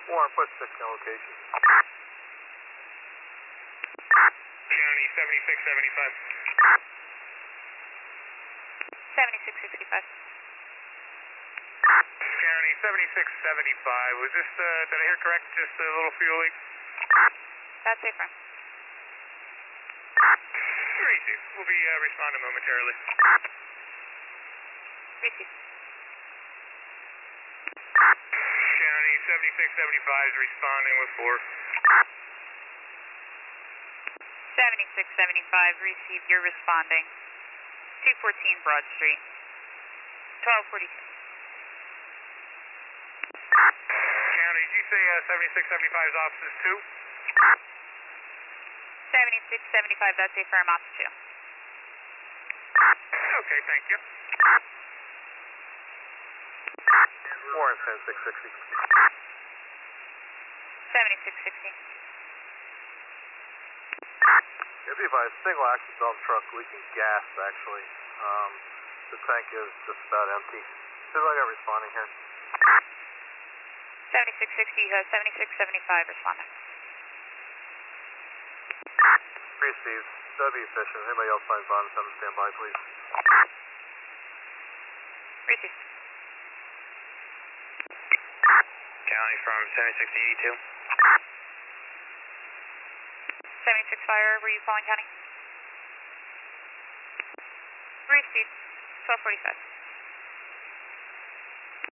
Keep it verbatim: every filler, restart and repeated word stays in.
Warren, put six on location. County seventy-six seventy-five. seventy-six sixty-five. County seventy-six seventy-five. Was this, uh, did I hear correct, just a little fuel leak? That's safer. Receive. We'll be uh, responding momentarily. Receive. County seventy-six seventy-five is responding with four. seventy-six seventy-five, receive, you're responding. two fourteen Broad Street. twelve forty-two. County, did you say uh, seventy-six seventy-five's offices two? seventy-six seventy-five, that's a firm off two. Okay, thank you. Warren, ten six sixty. seventy-six sixty. Yeah, be advised, single axle dump truck leaking gas, actually. Um, the tank is just about empty. See if I got responding here. seventy-six sixty, uh, seventy-six seventy-five, responding. Received. That'd be efficient. Anybody else finds bottom seven, stand by, please. Receive. County from seventy-six eighty-two. seventy-six fire, were you calling county? Receive. twelve forty-five.